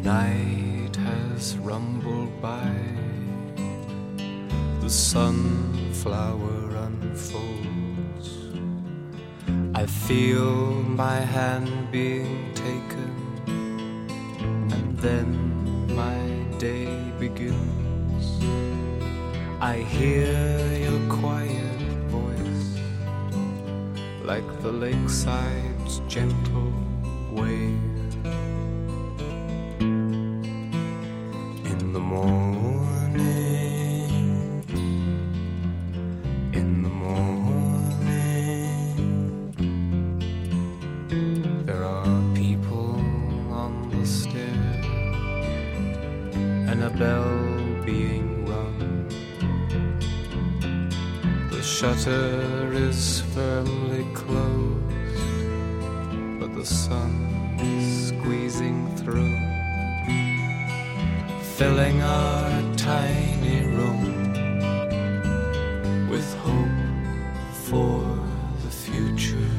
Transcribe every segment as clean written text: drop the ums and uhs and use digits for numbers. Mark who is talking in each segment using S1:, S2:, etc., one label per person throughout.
S1: night has rumbled by, the sunflower unfolds. I feel my hand being taken, and then my day begins. I hear your quiet voice, like the lakeside's gentle wave. In the morning, in the morning, there are people on the stair, and a bell being rung. The shutter is firmly closed, but the sun is squeezing through, filling our tiny room with hope for the future.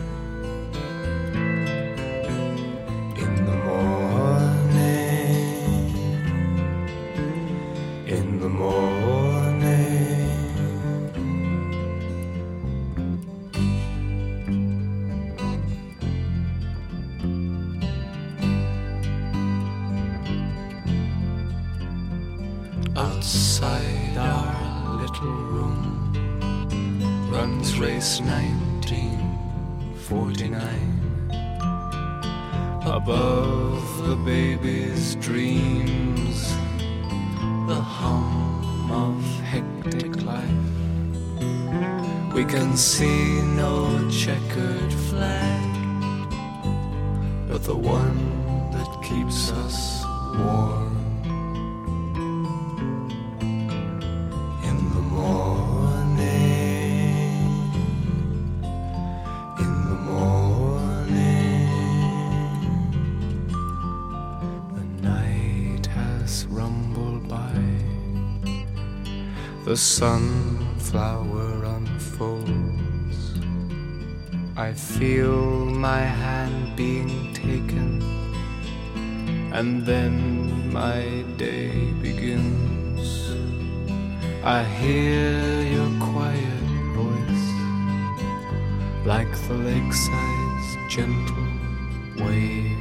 S1: In the morning, in the morning, outside our little room runs race 1949. Above the baby's dreams, the hum of hectic life. We can see no checkered flag, but the one that keeps us warm. Rumbled by, the sunflower unfolds. I feel my hand being taken, and then my day begins. I hear your quiet voice, like the lakeside's gentle wave.